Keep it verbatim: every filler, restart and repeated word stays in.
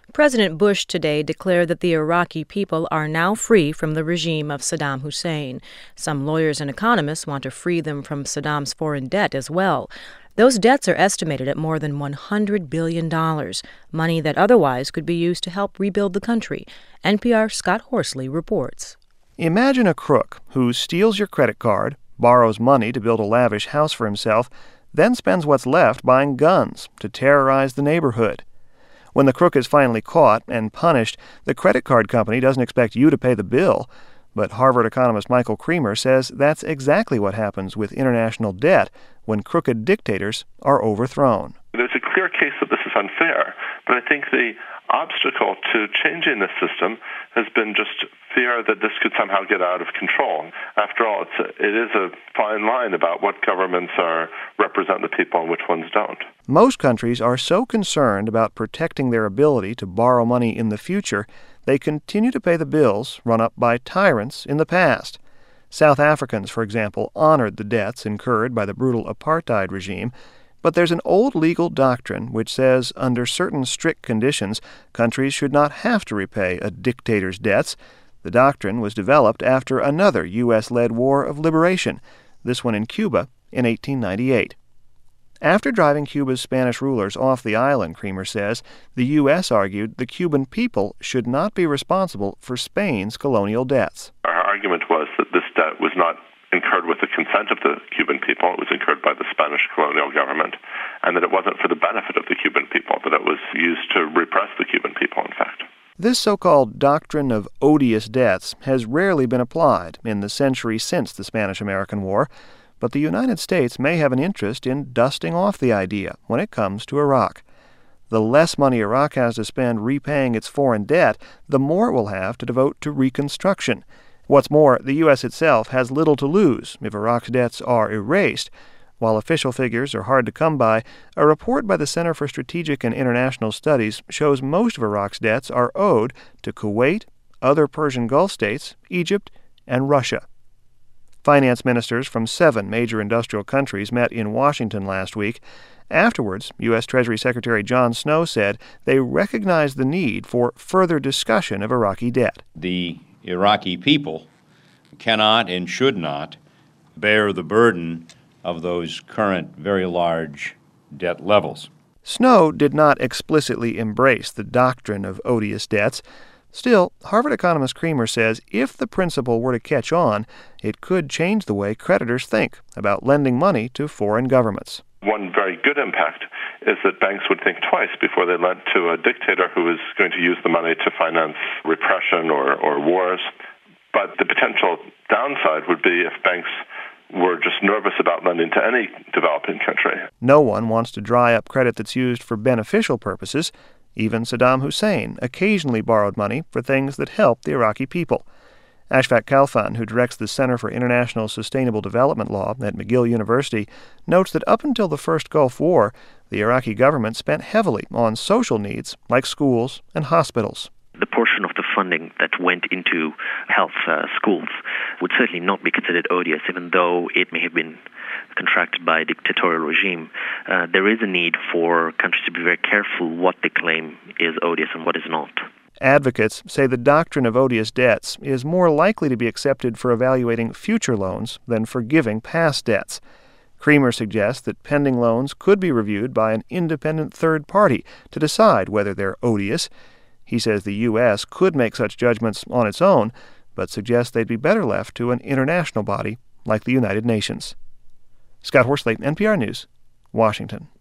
President Bush today declared that the Iraqi people are now free from the regime of Saddam Hussein. Some lawyers and economists want to free them from Saddam's foreign debt as well. Those debts are estimated at more than one hundred billion dollars, money that otherwise could be used to help rebuild the country. N P R's Scott Horsley reports. Imagine a crook who steals your credit card, borrows money to build a lavish house for himself, then spends what's left buying guns to terrorize the neighborhood. When the crook is finally caught and punished, the credit card company doesn't expect you to pay the bill. But Harvard economist Michael Kremer says that's exactly what happens with international debt when crooked dictators are overthrown. There's a clear case that this is unfair, but I think the obstacle to changing this system has been just fear that this could somehow get out of control. After all, it's a, it is a fine line about what governments are represent the people and which ones don't. Most countries are so concerned about protecting their ability to borrow money in the future, they continue to pay the bills run up by tyrants in the past. South Africans, for example, honored the debts incurred by the brutal apartheid regime. But there's an old legal doctrine which says under certain strict conditions, countries should not have to repay a dictator's debts. The doctrine was developed after another U S-led war of liberation, this one in Cuba in eighteen ninety-eight. After driving Cuba's Spanish rulers off the island, Kremer says, the U S argued the Cuban people should not be responsible for Spain's colonial debts. Our argument was that this debt was not incurred with the consent of the Cuban people. It was incurred by the Spanish colonial government, and that it wasn't for the benefit of the Cuban people, that it was used to repress the Cuban people, in fact. This so-called doctrine of odious debts has rarely been applied in the century since the Spanish-American War, but the United States may have an interest in dusting off the idea when it comes to Iraq. The less money Iraq has to spend repaying its foreign debt, the more it will have to devote to reconstruction. What's more, the U S itself has little to lose if Iraq's debts are erased. While official figures are hard to come by, a report by the Center for Strategic and International Studies shows most of Iraq's debts are owed to Kuwait, other Persian Gulf states, Egypt, and Russia. Finance ministers from seven major industrial countries met in Washington last week. Afterwards, U S Treasury Secretary John Snow said they recognize the need for further discussion of Iraqi debt. The Iraqi people cannot and should not bear the burden of those current very large debt levels. Snow did not explicitly embrace the doctrine of odious debts. Still, Harvard economist Kremer says if the principle were to catch on, it could change the way creditors think about lending money to foreign governments. One very good impact is that banks would think twice before they lent to a dictator who is going to use the money to finance repression or, or wars. But the potential downside would be if banks were just nervous about lending to any developing country. No one wants to dry up credit that's used for beneficial purposes. Even Saddam Hussein occasionally borrowed money for things that helped the Iraqi people. Ashfaq Khalfan, who directs the Center for International Sustainable Development Law at McGill University, notes that up until the first Gulf War, the Iraqi government spent heavily on social needs like schools and hospitals. The portion of the funding that went into health uh, schools would certainly not be considered odious, even though it may have been contracted by a dictatorial regime. Uh, there is a need for countries to be very careful what they claim is odious and what is not. Advocates say the doctrine of odious debts is more likely to be accepted for evaluating future loans than forgiving past debts. Kremer suggests that pending loans could be reviewed by an independent third party to decide whether they're odious. He says the U S could make such judgments on its own, but suggests they'd be better left to an international body like the United Nations. Scott Horsley, N P R News, Washington.